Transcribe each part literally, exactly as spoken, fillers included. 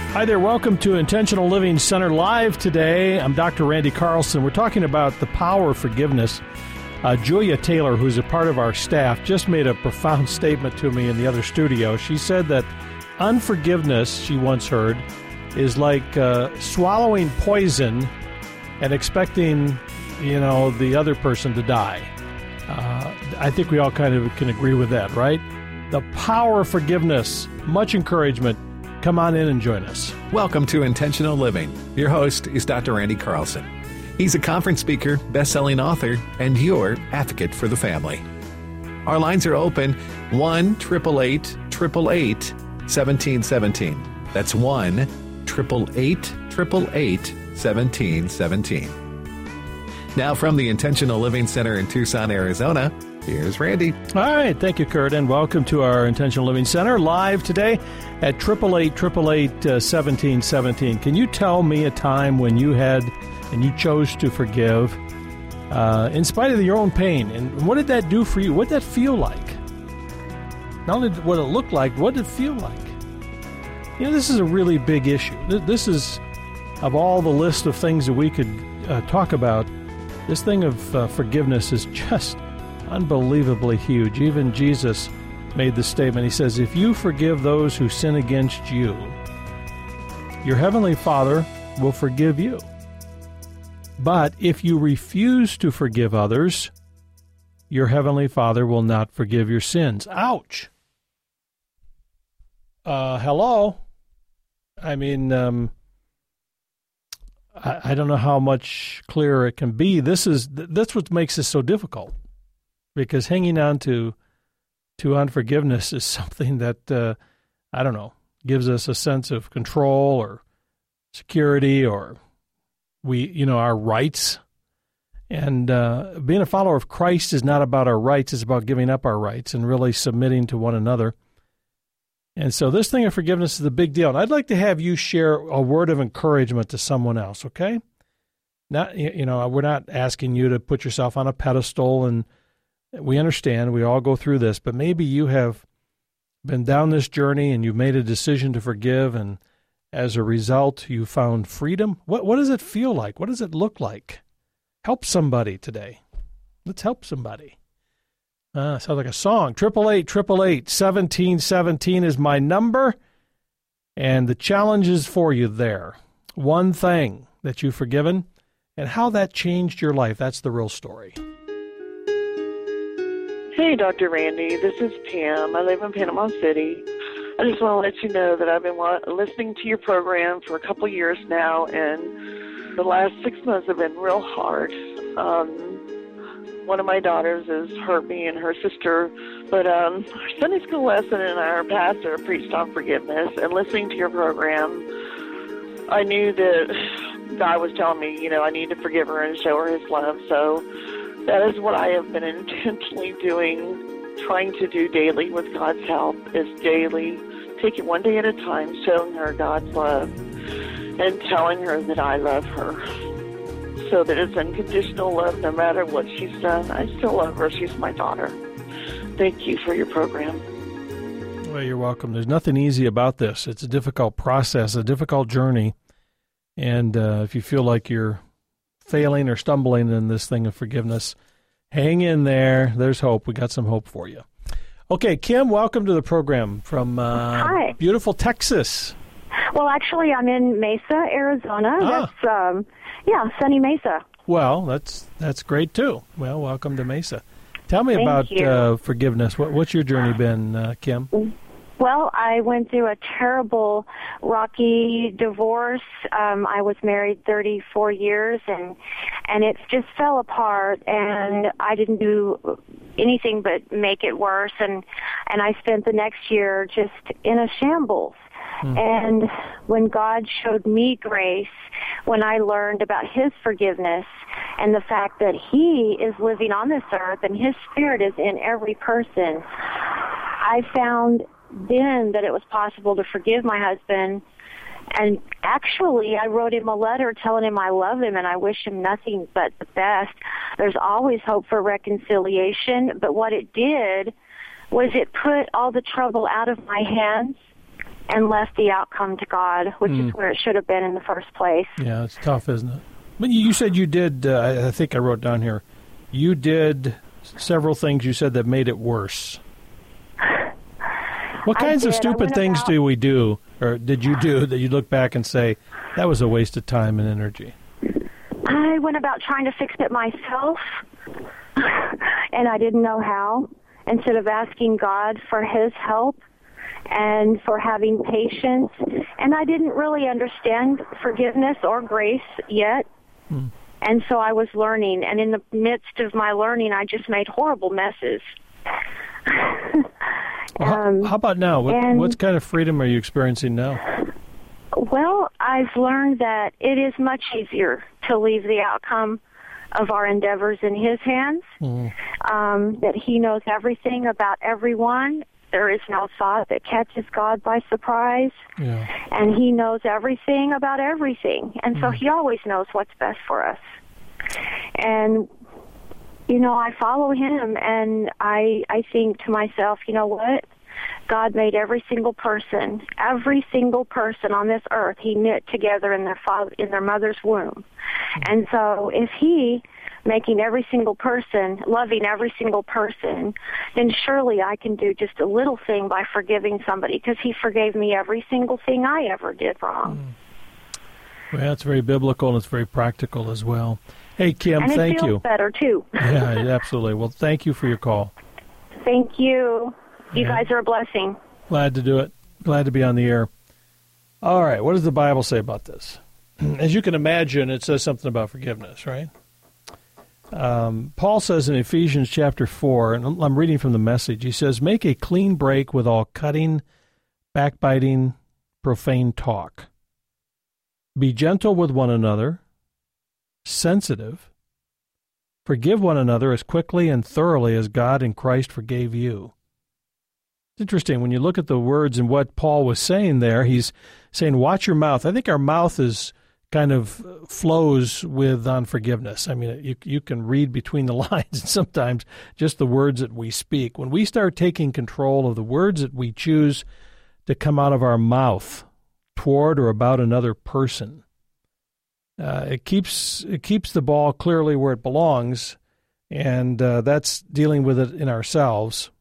Hi there. Welcome to Intentional Living Center Live today. I'm Doctor Randy Carlson. We're talking about the power of forgiveness. Uh, Julia Taylor, who's a part of our staff, just made a profound statement to me in the other studio. She said that unforgiveness, she once heard, is like uh, swallowing poison and expecting, you know, the other person to die. Uh, I think we all kind of can agree with that, right? The power of forgiveness. Much encouragement. Come on in and join us. Welcome to Intentional Living. Your host is Doctor Randy Carlson. He's a conference speaker, best-selling author, and your advocate for the family. Our lines are open, one eight eight eight eight eight, one seven one seven. That's one eight eight eight eight eight, one seven one seven. Now from the Intentional Living Center in Tucson, Arizona, here's Randy. All right. Thank you, Kurt, and welcome to our Intentional Living Center live today at eight eight eight eight eight, one seven one seven. Can you tell me a time when you had and you chose to forgive uh, in spite of your own pain? And what did that do for you? What did that feel like? Not only what it looked like, what did it feel like? You know, this is a really big issue. This is, of all the list of things that we could uh, talk about, this thing of uh, forgiveness is just unbelievably huge. Even Jesus made the statement. He says, if you forgive those who sin against you, your heavenly Father will forgive you. But if you refuse to forgive others, your heavenly Father will not forgive your sins. Ouch. Uh, hello? I mean, um, I, I don't know how much clearer it can be. This is that's what makes this so difficult, because hanging on to to unforgiveness is something that, uh, I don't know, gives us a sense of control or security, or we, you know, our rights. And uh, being a follower of Christ is not about our rights. It's about giving up our rights and really submitting to one another. And so this thing of forgiveness is a big deal. And I'd like to have you share a word of encouragement to someone else, okay? Not, you know, we're not asking you to put yourself on a pedestal, and we understand we all go through this, but maybe you have been down this journey and you've made a decision to forgive, and as a result, you found freedom. What what does it feel like? What does it look like? Help somebody today. Let's help somebody. Uh, sounds like a song. eight eight eight, eight eight eight, one seven one seven is my number, and the challenge is for you there. One thing that you've forgiven and how that changed your life. That's the real story. Hey, Doctor Randy. This is Pam. I live in Panama City. I just want to let you know that I've been wa- listening to your program for a couple years now, and the last six months have been real hard. Um, one of my daughters has hurt me and her sister, but um, our Sunday school lesson and our pastor preached on forgiveness, and listening to your program, I knew that God was telling me, you know, I need to forgive her and show her his love. So that is what I have been intentionally doing, trying to do daily with God's help, is daily, take it one day at a time, showing her God's love and telling her that I love her, so that it's unconditional love no matter what she's done. I still love her. She's my daughter. Thank you for your program. Well, you're welcome. There's nothing easy about this. It's a difficult process, a difficult journey. And uh, if you feel like you're failing or stumbling in this thing of forgiveness, hang in there. There's hope. We got some hope for you. Okay, Kim, welcome to the program from uh, Hi. beautiful Texas. Well, actually, I'm in Mesa, Arizona. Ah. That's, um, yeah, sunny Mesa. Well, that's that's great, too. Well, welcome to Mesa. Tell me Thank about you. uh, forgiveness. What, what's your journey been, uh, Kim? Well, I went through a terrible, rocky divorce. Um, I was married thirty-four years, and and it just fell apart, and I didn't do anything but make it worse, and, and I spent the next year just in a shambles. Hmm. And when God showed me grace, when I learned about his forgiveness and the fact that he is living on this earth and his spirit is in every person, I found then that it was possible to forgive my husband. And actually, I wrote him a letter telling him I love him and I wish him nothing but the best. There's always hope for reconciliation, but what it did was it put all the trouble out of my hands, and left the outcome to God, which mm. is where it should have been in the first place. Yeah, it's tough, isn't it? But you said you did, uh, I think I wrote down here, you did several things you said that made it worse. What kinds of stupid things about, do we do, or did you do, that you look back and say, that was a waste of time and energy? I went about trying to fix it myself, and I didn't know how. Instead of asking God for his help and for having patience, and I didn't really understand forgiveness or grace yet. Hmm. And so I was learning, and in the midst of my learning, I just made horrible messes. Well, um, how, how about now? What, and, what kind of freedom are you experiencing now? Well, I've learned that it is much easier to leave the outcome of our endeavors in his hands, mm. um, that he knows everything about everyone. There is no thought that catches God by surprise, yeah. and he knows everything about everything, and mm. so he always knows what's best for us. And you know, I follow him, and I I think to myself, you know what? God made every single person, every single person on this earth, he knit together in their father, in their mother's womb. And so if he, making every single person, loving every single person, then surely I can do just a little thing by forgiving somebody, because he forgave me every single thing I ever did wrong. Well, it's very biblical, and it's very practical as well. Hey, Kim, and it thank feels you. better, too. Yeah, absolutely. Well, thank you for your call. Thank you. You yeah. guys are a blessing. Glad to do it. Glad to be on the air. All right, what does the Bible say about this? As you can imagine, it says something about forgiveness, right? Um, Paul says in Ephesians chapter four, and I'm reading from the Message, he says, make a clean break with all cutting, backbiting, profane talk. Be gentle with one another, sensitive. Forgive one another as quickly and thoroughly as God in Christ forgave you. It's interesting, when you look at the words and what Paul was saying there, he's saying, watch your mouth. I think our mouth is kind of flows with unforgiveness. I mean, you you can read between the lines, and sometimes just the words that we speak. When we start taking control of the words that we choose to come out of our mouth toward or about another person, uh, it keeps it keeps the ball clearly where it belongs, and uh, that's dealing with it in ourselves.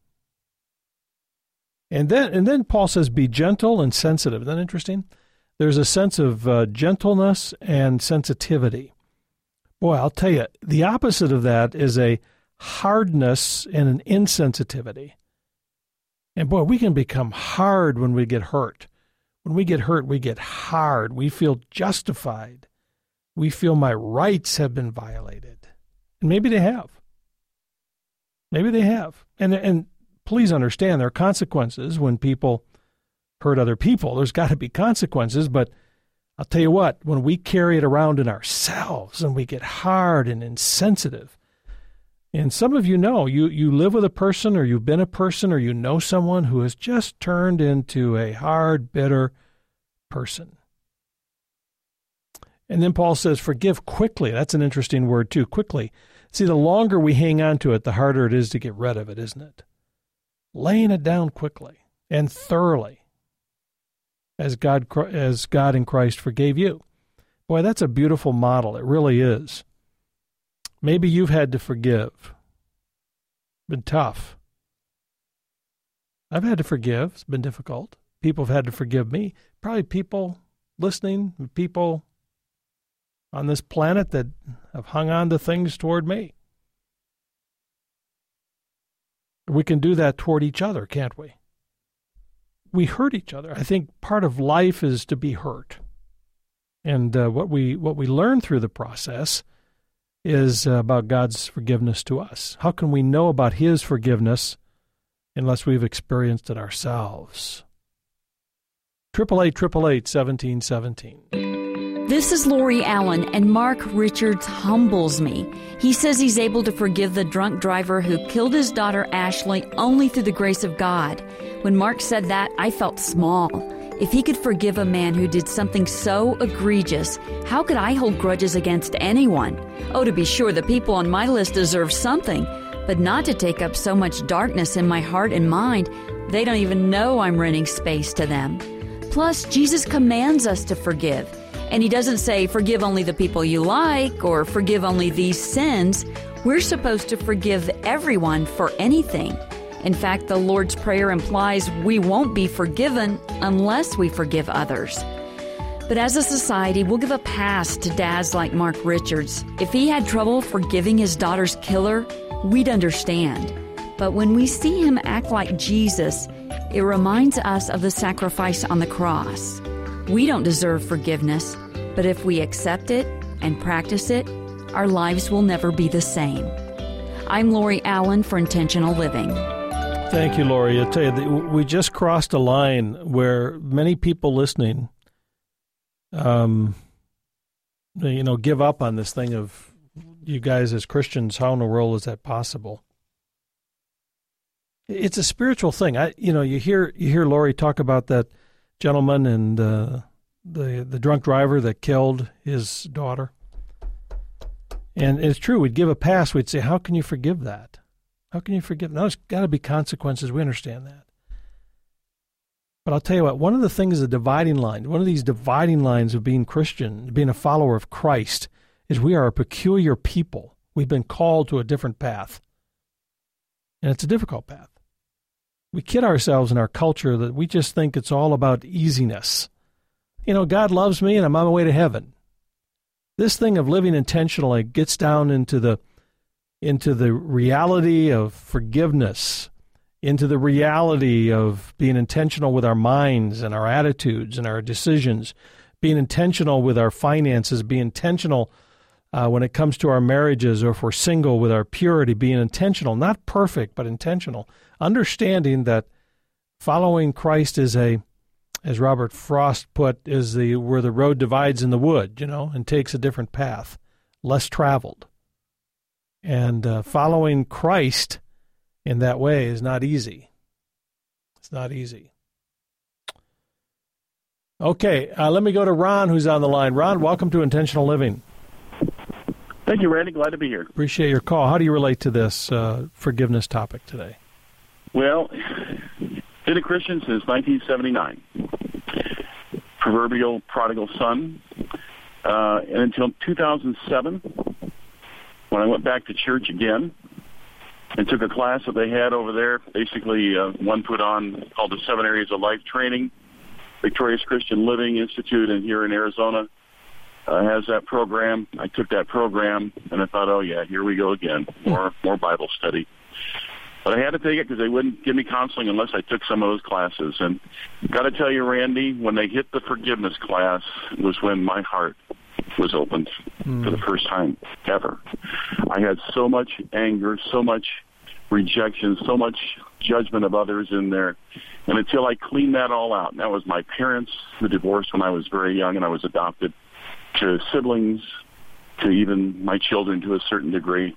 And then and then Paul says, be gentle and sensitive. Isn't that interesting? There's a sense of uh, gentleness and sensitivity. Boy, I'll tell you, the opposite of that is a hardness and an insensitivity. And boy, we can become hard when we get hurt. When we get hurt, we get hard. We feel justified. We feel my rights have been violated. And maybe they have. Maybe they have. And and please understand, there are consequences when people hurt other people. There's got to be consequences, but I'll tell you what, when we carry it around in ourselves and we get hard and insensitive, and some of you know, you, you live with a person, or you've been a person, or you know someone who has just turned into a hard, bitter person. And then Paul says, forgive quickly. That's an interesting word too, quickly. See, the longer we hang on to it, the harder it is to get rid of it, isn't it? Laying it down quickly and thoroughly, as God as God in Christ forgave you. Boy, that's a beautiful model. It really is. Maybe you've had to forgive. Been tough. I've had to forgive. It's been difficult. People have had to forgive me. Probably people listening, people on this planet that have hung on to things toward me. We can do that toward each other, can't we? We hurt each other. I think part of life is to be hurt. And uh, what we what we learn through the process is uh, about God's forgiveness to us. How can we know about his forgiveness unless we've experienced it ourselves? Triple eight, triple eight, seventeen seventeen. This is Lori Allen, and Mark Richards humbles me. He says he's able to forgive the drunk driver who killed his daughter Ashley only through the grace of God. When Mark said that, I felt small. If he could forgive a man who did something so egregious, how could I hold grudges against anyone? Oh, to be sure, the people on my list deserve something, but not to take up so much darkness in my heart and mind. They don't even know I'm renting space to them. Plus, Jesus commands us to forgive. And he doesn't say, forgive only the people you like or forgive only these sins. We're supposed to forgive everyone for anything. In fact, the Lord's Prayer implies we won't be forgiven unless we forgive others. But as a society, we'll give a pass to dads like Mark Richards. If he had trouble forgiving his daughter's killer, we'd understand. But when we see him act like Jesus, it reminds us of the sacrifice on the cross. We don't deserve forgiveness, but if we accept it and practice it, our lives will never be the same. I'm Lori Allen for Intentional Living. Thank you, Lori. I tell you, we just crossed a line where many people listening, um, you know, give up on this thing of, you guys as Christians, how in the world is that possible? It's a spiritual thing. I, you know, you hear you hear Lori talk about that gentleman and uh, the the drunk driver that killed his daughter. And it's true. We'd give a pass. We'd say, how can you forgive that? How can you forgive? Now, there's got to be consequences. We understand that. But I'll tell you what, one of the things, the dividing line, one of these dividing lines of being Christian, being a follower of Christ, is we are a peculiar people. We've been called to a different path. And it's a difficult path. We kid ourselves in our culture that we just think it's all about easiness. You know, God loves me and I'm on my way to heaven. This thing of living intentionally gets down into the into the reality of forgiveness, into the reality of being intentional with our minds and our attitudes and our decisions, being intentional with our finances, being intentional uh, when it comes to our marriages, or if we're single, with our purity, being intentional, not perfect, but intentional, understanding that following Christ is a, as Robert Frost put, is the where the road divides in the wood, you know, and takes a different path, less traveled. And uh, following Christ in that way is not easy. It's not easy. Okay, uh, let me go to Ron, who's on the line. Ron, welcome to Intentional Living. Thank you, Randy. Glad to be here. Appreciate your call. How do you relate to this uh, forgiveness topic today? Well, been a Christian since nineteen seventy-nine. Proverbial prodigal son. Uh, and until two thousand seven, when I went back to church again and took a class that they had over there, basically uh, one put on called the Seven Areas of Life Training, Victorious Christian Living Institute, and here in Arizona uh, has that program. I took that program, and I thought, oh, yeah, here we go again, more more Bible study. But I had to take it because they wouldn't give me counseling unless I took some of those classes. And got to tell you, Randy, when they hit the forgiveness class was when my heart was opened mm. for the first time ever. I had so much anger, so much rejection, so much judgment of others in there. And until I cleaned that all out, and that was my parents who divorced when I was very young and I was adopted, to siblings, to even my children to a certain degree,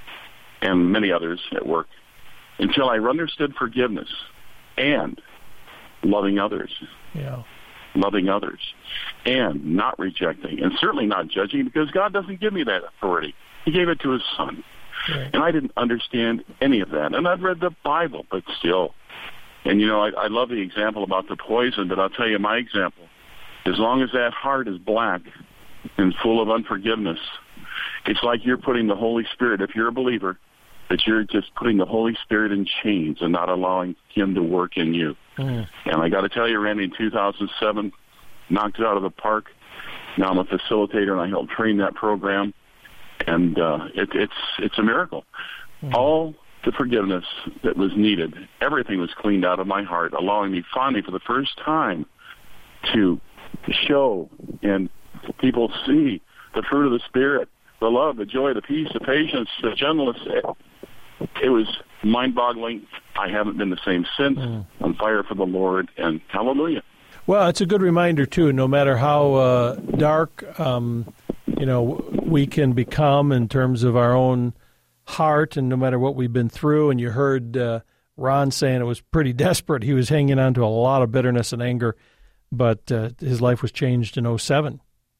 and many others at work, until I understood forgiveness and loving others. Yeah. Loving others and not rejecting and certainly not judging, because God doesn't give me that authority. He gave it to his son. Right. And I didn't understand any of that. And I've read the Bible, but still. And, you know, I, I love the example about the poison, but I'll tell you my example. As long as that heart is black and full of unforgiveness, it's like you're putting the Holy Spirit, if you're a believer, that you're just putting the Holy Spirit in chains and not allowing him to work in you. Mm. And I got to tell you, Randy, in two thousand seven, knocked it out of the park. Now I'm a facilitator, and I help train that program. And uh, it, it's it's a miracle. Mm. All the forgiveness that was needed, everything was cleaned out of my heart, allowing me finally for the first time to show and people see the fruit of the Spirit, the love, the joy, the peace, the patience, the gentleness. It, it was mind-boggling. I haven't been the same since. Mm. On fire for the Lord, and hallelujah. Well, it's a good reminder, too, no matter how uh, dark, um, you know, we can become in terms of our own heart, and no matter what we've been through. And you heard uh, Ron saying it was pretty desperate. He was hanging on to a lot of bitterness and anger, but uh, his life was changed in oh seven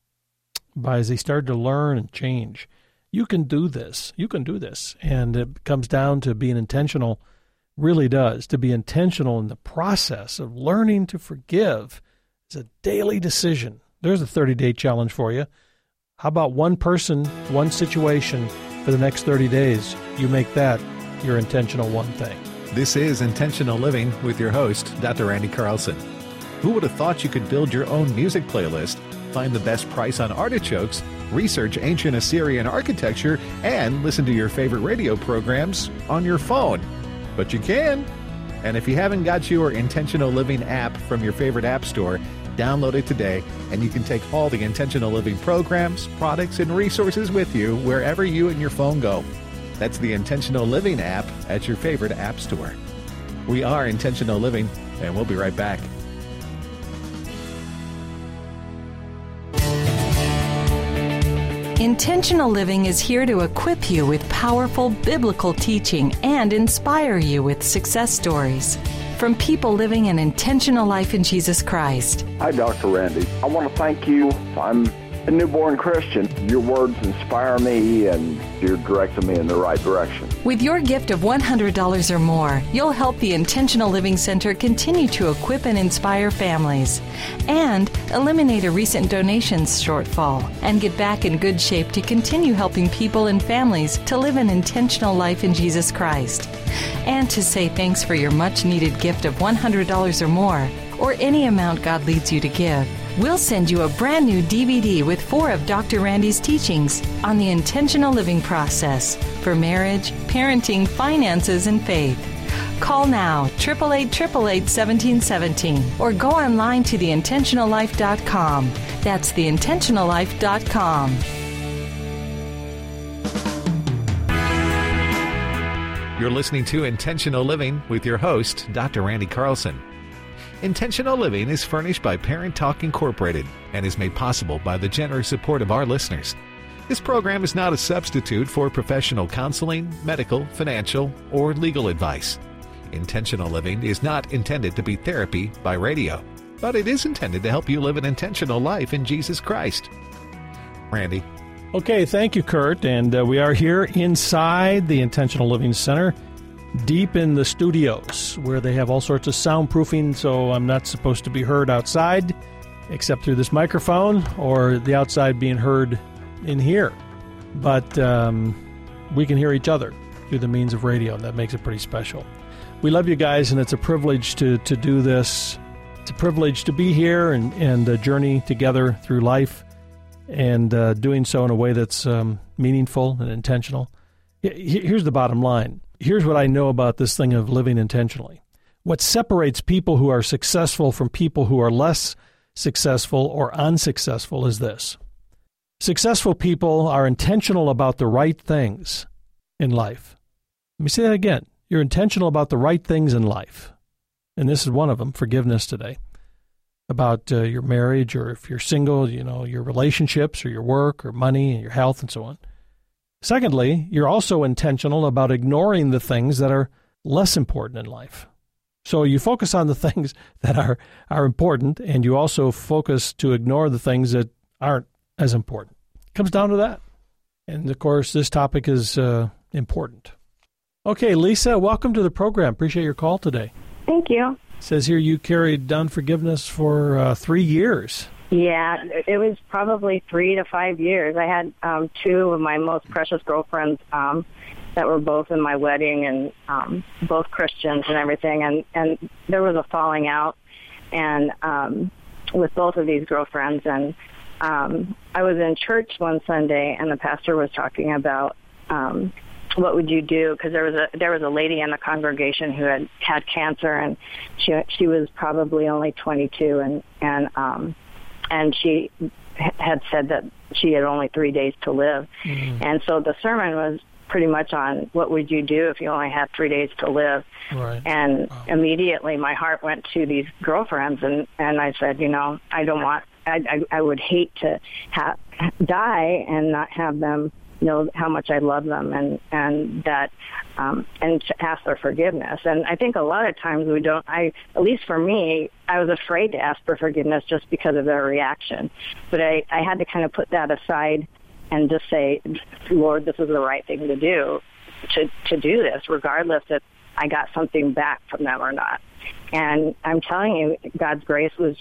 by as he started to learn and change. You can do this. You can do this. And it comes down to being intentional, really does, to be intentional in the process of learning to forgive. It's a daily decision. There's a thirty-day challenge for you. How about one person, one situation for the next thirty days? You make that your intentional one thing. This is Intentional Living with your host, Doctor Randy Carlson. Who would have thought you could build your own music playlist, find the best price on artichokes, research ancient Assyrian architecture, and listen to your favorite radio programs on your phone? But you can. And if you haven't got your Intentional Living app from your favorite app store, download it today, and you can take all the Intentional Living programs, products, and resources with you wherever you and your phone go. That's the Intentional Living app at your favorite app store. We are Intentional Living, and we'll be right back. Intentional Living is here to equip you with powerful biblical teaching and inspire you with success stories from people living an intentional life in Jesus Christ. Hi, Doctor Randy. I want to thank you. I'm a newborn Christian. Your words inspire me, and you're directing me in the right direction. With your gift of one hundred dollars or more, you'll help the Intentional Living Center continue to equip and inspire families and eliminate a recent donations shortfall and get back in good shape to continue helping people and families to live an intentional life in Jesus Christ. And to say thanks for your much-needed gift of one hundred dollars or more, or any amount God leads you to give, we'll send you a brand new D V D with four of Doctor Randy's teachings on the intentional living process for marriage, parenting, finances, and faith. Call now, eight eight eight, eight eight eight, one seven one seven, or go online to the intentional life dot com. That's the intentional life dot com. You're listening to Intentional Living with your host, Doctor Randy Carlson. Intentional Living is furnished by Parent Talk Incorporated and is made possible by the generous support of our listeners. This program is not a substitute for professional counseling, medical, financial, or legal advice. Intentional Living is not intended to be therapy by radio, but it is intended to help you live an intentional life in Jesus Christ. Randy. Okay, thank you, Kurt. And uh, we are here inside the Intentional Living Center, deep in the studios, where they have all sorts of soundproofing, so I'm not supposed to be heard outside, except through this microphone, or the outside being heard in here. But um, we can hear each other through the means of radio, and that makes it pretty special. We love you guys, and it's a privilege to, to do this. It's a privilege to be here and, and uh, journey together through life, and uh, doing so in a way that's um, meaningful and intentional. Here's the bottom line. Here's what I know about this thing of living intentionally. What separates people who are successful from people who are less successful or unsuccessful is this. Successful people are intentional about the right things in life. Let me say that again. You're intentional about the right things in life. And this is one of them, forgiveness today. About uh, your marriage, or if you're single, you know, your relationships or your work or money and your health and so on. Secondly, you're also intentional about ignoring the things that are less important in life. So you focus on the things that are, are important, and you also focus to ignore the things that aren't as important. It comes down to that. And, of course, this topic is uh, important. Okay, Lisa, welcome to the program. Appreciate your call today. Thank you. It says here you carried unforgiveness for uh, three years. Yeah, it was probably three to five years. I had um, two of my most precious girlfriends um, that were both in my wedding, and um, both Christians and everything. And, and there was a falling out and um, with both of these girlfriends. And um, I was in church one Sunday, and the pastor was talking about um, what would you do? Because there was a there was a lady in the congregation who had had cancer, and she she was probably only twenty-two, and and um, and she had said that she had only three days to live. Mm-hmm. And so the sermon was pretty much on what would you do if you only had three days to live. Right. And wow. Immediately my heart went to these girlfriends, and, and I said, you know, I don't want, I, I, I would hate to ha- die and not have them know how much I love them, and, and that, um, and to ask their forgiveness. And I think a lot of times we don't, I, at least for me, I was afraid to ask for forgiveness just because of their reaction. But I, I had to kind of put that aside and just say, Lord, this is the right thing to do, to, to do this, regardless if I got something back from them or not. And I'm telling you, God's grace was just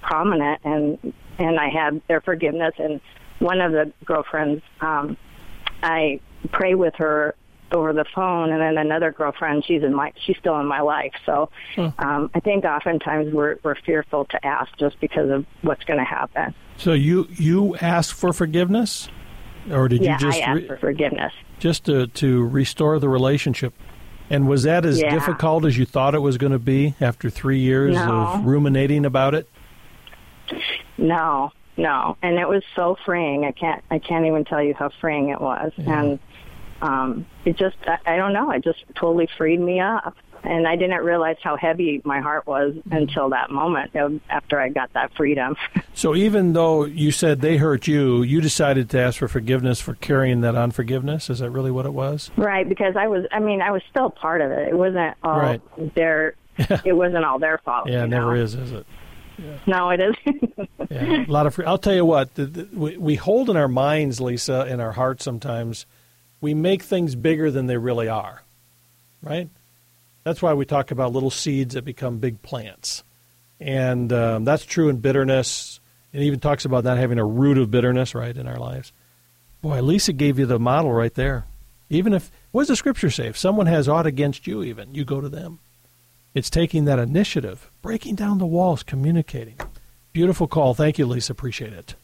prominent, and and I had their forgiveness. And one of the girlfriends, um, I pray with her over the phone, and then another girlfriend, she's in my, she's still in my life. So um, I think oftentimes we're we're fearful to ask just because of what's going to happen. So you you asked for forgiveness, or did yeah, you just I asked re- for forgiveness just to to restore the relationship? And was that as yeah. difficult as you thought it was going to be after three years no. of ruminating about it? No, no, and it was so freeing. I can't I can't even tell you how freeing it was, yeah. and um, it just I, I don't know. It just totally freed me up. And I didn't realize how heavy my heart was until that moment, after I got that freedom. So even though you said they hurt you, you decided to ask for forgiveness for carrying that unforgiveness? Is that really what it was? Right, because I was, I mean, I was still part of it. It wasn't all right. their, it wasn't all their fault. Yeah, it never know? is, is it? Yeah. No, it isn't. yeah, a lot of. I'll tell you what, the, the, we, we hold in our minds, Lisa, in our hearts sometimes, we make things bigger than they really are, right? That's why we talk about little seeds that become big plants. And um, that's true in bitterness. It even talks about not having a root of bitterness, right, in our lives. Boy, Lisa gave you the model right there. Even if, what does the Scripture say? If someone has aught against you even, you go to them. It's taking that initiative, breaking down the walls, communicating. Beautiful call. Thank you, Lisa. Appreciate it.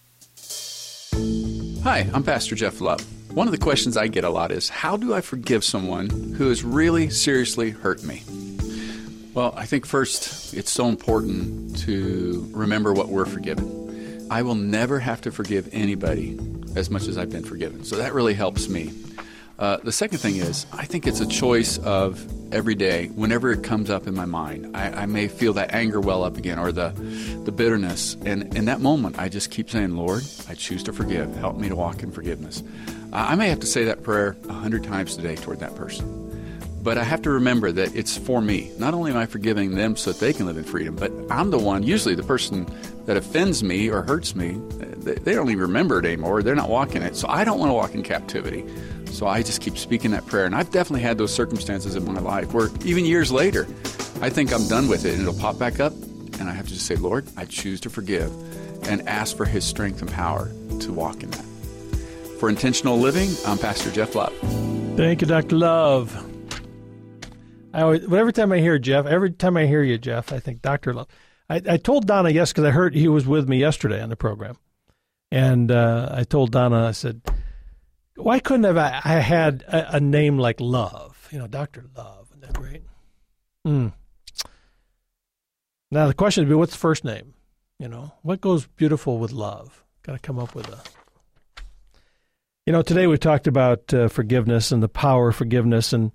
Hi, I'm Pastor Jeff Love. One of the questions I get a lot is, how do I forgive someone who has really seriously hurt me? Well, I think first, it's so important to remember what we're forgiven. I will never have to forgive anybody as much as I've been forgiven. So that really helps me. Uh, the second thing is, I think it's a choice of every day, whenever it comes up in my mind. I, I may feel that anger well up again, or the, the bitterness. And in that moment, I just keep saying, Lord, I choose to forgive. Help me to walk in forgiveness. I may have to say that prayer a hundred times today toward that person. But I have to remember that it's for me. Not only am I forgiving them so that they can live in freedom, but I'm the one, usually the person that offends me or hurts me, they, they don't even remember it anymore. They're not walking it. So I don't want to walk in captivity. So I just keep speaking that prayer. And I've definitely had those circumstances in my life where even years later, I think I'm done with it and it'll pop back up. And I have to just say, Lord, I choose to forgive, and ask for His strength and power to walk in that. For Intentional Living, I'm Pastor Jeff Love. Thank you, Doctor Love. I always, every time I hear Jeff, every time I hear you, Jeff, I think Doctor Love. I, I told Donna yes, because I heard he was with me yesterday on the program. And uh, I told Donna, I said, why couldn't have I, I had a, a name like Love? You know, Doctor Love. Isn't that great? Mm. Now, the question would be, what's the first name? You know, what goes beautiful with love? Got to come up with a... You know, today we talked about uh, forgiveness and the power of forgiveness, and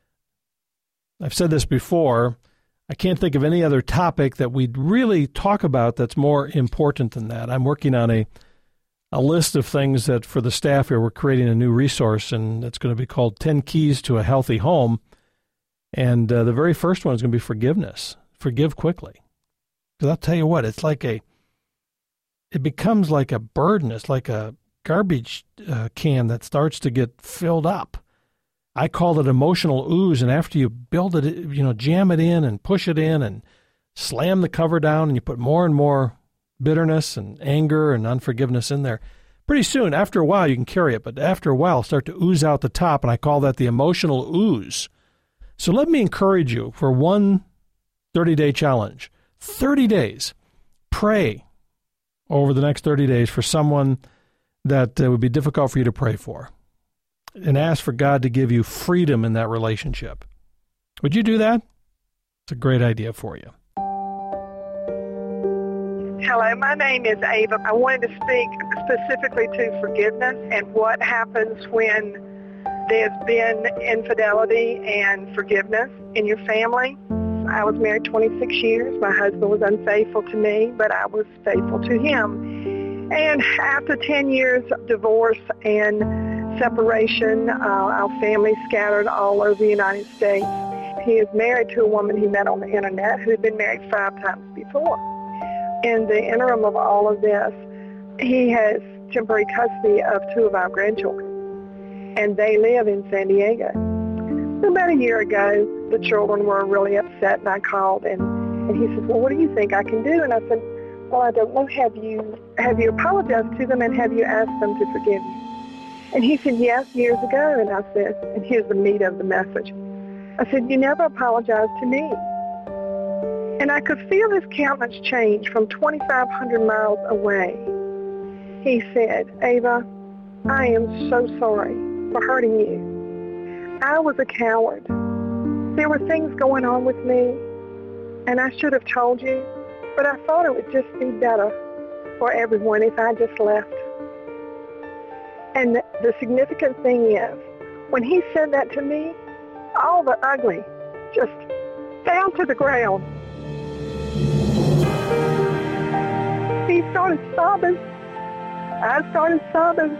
I've said this before, I can't think of any other topic that we'd really talk about that's more important than that. I'm working on a a list of things that for the staff here, we're creating a new resource, and it's going to be called ten Keys to a Healthy Home, and uh, the very first one is going to be forgiveness. Forgive quickly. Because I'll tell you what, it's like a, it becomes like a burden. It's like a garbage uh, can that starts to get filled up. I call it emotional ooze, and after you build it, you know, jam it in and push it in and slam the cover down, and you put more and more bitterness and anger and unforgiveness in there, pretty soon, after a while, you can carry it, but after a while, it'll start to ooze out the top, and I call that the emotional ooze. So let me encourage you for one thirty-day challenge. thirty days. Pray over the next thirty days for someone that uh, would be difficult for you to pray for, and ask for God to give you freedom in that relationship. Would you do that? It's a great idea for you. Hello, my name is Ava. I wanted to speak specifically to forgiveness and what happens when there's been infidelity and forgiveness in your family. I was married twenty-six years. My husband was unfaithful to me, but I was faithful to him. And after ten years of divorce and separation, uh, our family scattered all over the United States. He is married to a woman he met on the internet who had been married five times before. In the interim of all of this, he has temporary custody of two of our grandchildren, and they live in San Diego. About a year ago, the children were really upset, and I called, and, and he said, well, what do you think I can do? And I said, well, I don't know, have you have you apologized to them and have you asked them to forgive you? And he said, yes, years ago. And I said, and here's the meat of the message. I said, you never apologized to me. And I could feel his countenance change from twenty-five hundred miles away. He said, Ava, I am so sorry for hurting you. I was a coward. There were things going on with me, and I should have told you, but I thought it would just be better for everyone if I just left. And the, the significant thing is, when he said that to me, all the ugly just fell to the ground. He started sobbing. I started sobbing.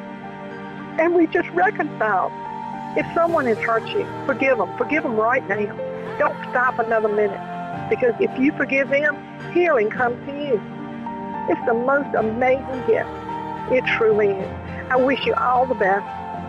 And we just reconciled. If someone has hurt you, forgive them. Forgive them right now. Don't stop another minute. Because if you forgive them, healing comes to you. It's the most amazing gift. It truly is. I wish you all the best.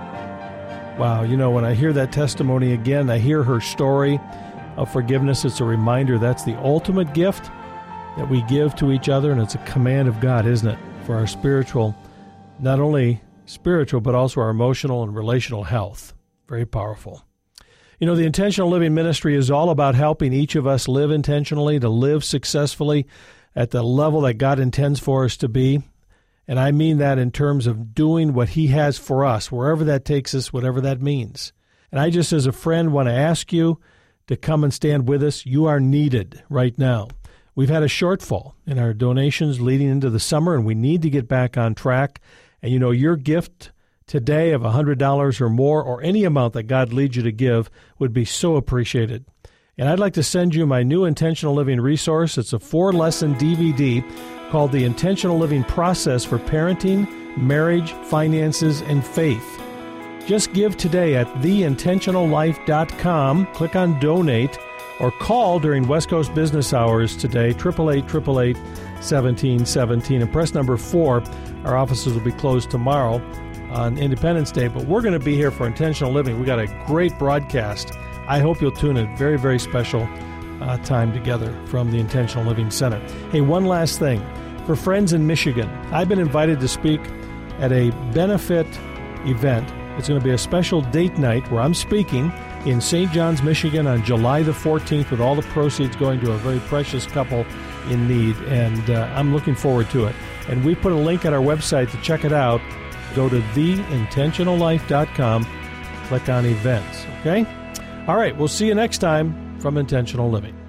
Wow, you know, when I hear that testimony again, I hear her story of forgiveness. It's a reminder that's the ultimate gift that we give to each other, and it's a command of God, isn't it, for our spiritual, not only spiritual, but also our emotional and relational health. Very powerful. You know, the Intentional Living Ministry is all about helping each of us live intentionally, to live successfully at the level that God intends for us to be. And I mean that in terms of doing what He has for us, wherever that takes us, whatever that means. And I just, as a friend, want to ask you to come and stand with us. You are needed right now. We've had a shortfall in our donations leading into the summer, and we need to get back on track. And, you know, your gift today of one hundred dollars or more, or any amount that God leads you to give, would be so appreciated. And I'd like to send you my new Intentional Living resource. It's a four-lesson D V D called The Intentional Living Process for Parenting, Marriage, Finances, and Faith. Just give today at the intentional life dot com. Click on Donate, or call during West Coast business hours today, eight eight eight, eight eight eight, one seven one seven, and press number four. Our offices will be closed tomorrow on Independence Day, but we're going to be here for Intentional Living. We got a great broadcast. I hope you'll tune in. Very, very special uh, time together from the Intentional Living Center. Hey, one last thing. For friends in Michigan, I've been invited to speak at a benefit event. It's going to be a special date night where I'm speaking in Saint John's, Michigan on July the fourteenth, with all the proceeds going to a very precious couple in need, and uh, I'm looking forward to it. And we put a link at our website to check it out. Go to the intentional life dot com, click on events, okay? All right, we'll see you next time from Intentional Living.